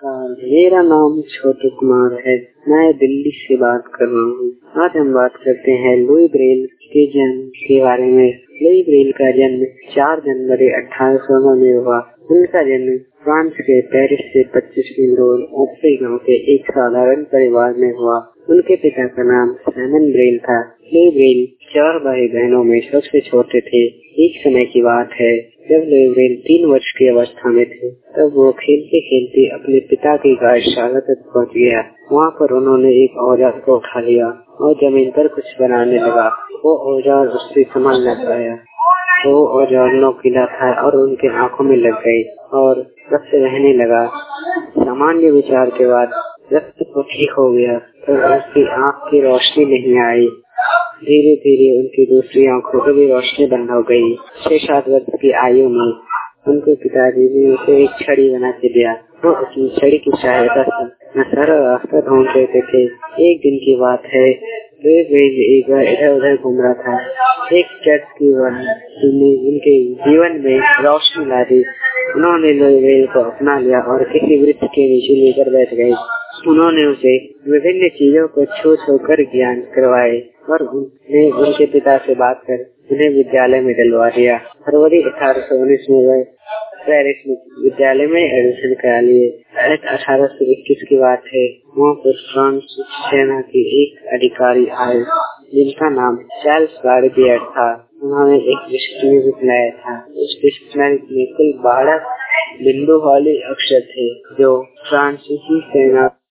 नमस्कार, मेरा नाम छोटू कुमार है। मैं दिल्ली से बात कर रहा हूँ। आज हम बात करते हैं लुई ब्रेल के जन्म के बारे में। लुई ब्रेल का जन्म 4 जनवरी 1816 में हुआ। उनका जन्म फ्रांस के पेरिस से 25 मील दूर ओप्री गांव के एक साधारण परिवार में हुआ। उनके पिता का नाम साइमन ब्रेल था। लुई ब्रेल 4 भाई बहनों में सबसे छोटे थे। एक समय की बात है जब लुई ब्रेल 3 वर्ष की अवस्था में थे, तब वो खेलते खेलते अपने पिता की गायशाला तक पहुंच गया। वहाँ पर उन्होंने एक औजार को उठा लिया और जमीन पर कुछ बनाने लगा। वो औजार उससे संभल न पाया। वो औजार नोकीला था और उनके आंखों में लग गई और रक्त बहने लगा। सामान्य विचार के बाद रक्त तो ठीक हो गया, पर उसकी आँख की रोशनी नहीं आई। धीरे धीरे उनकी दूसरी आंखों को भी रोशनी बंद हो गई। 6-7 वर्ष की आयु में उनके पिताजी ने उसे एक छड़ी बना के दिया। वो अपनी छड़ी की सहायता से सारा रास्ता ढूंढ रहे थे। एक दिन की बात है, लुई ब्रेल एक बार इधर उधर घूम रहा था। एक चर्च की उनके जीवन में रोशनी ला दी। उन्होंने लुई ब्रेल को अपना लिया और किसी वृक्ष के नीचे लेकर बैठ गए। उन्होंने उसे विभिन्न चीजों को छू छू कर ज्ञान करवाए और उन्हें उनके पिता से बात कर उन्हें विद्यालय में डलवा दिया। फरवरी 1819 में वह पेरिस विद्यालय में एडमिशन करा लिए। 1821 की बात है, वहाँ पर फ्रांस सेना के एक अधिकारी आए जिनका नाम चार्ल्स गार्डियर था। उन्होंने एक डिक्शनरी बनाया था। उस डिक्शनरी में कुल 12 बिंदु वाले अक्षर थे जो फ्रांसीसी सेना